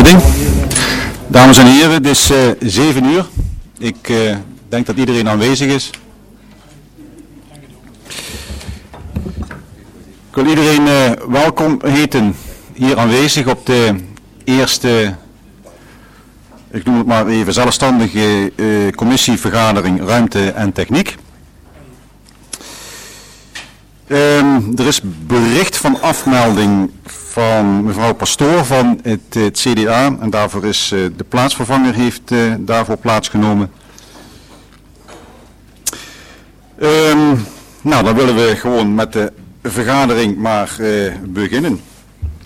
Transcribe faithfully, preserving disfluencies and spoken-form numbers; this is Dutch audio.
zitting. Dames en heren, het is uh, zeven uur. Ik uh, denk dat iedereen aanwezig is. Ik wil iedereen uh, welkom heten hier aanwezig op de eerste, ik noem het maar even, zelfstandige uh, commissievergadering Ruimte en Techniek. Um, er is bericht van afmelding van mevrouw Pastoor van het, het C D A en daarvoor is uh, de plaatsvervanger heeft uh, daarvoor plaatsgenomen. Um, nou, dan willen we gewoon met de vergadering maar uh, beginnen.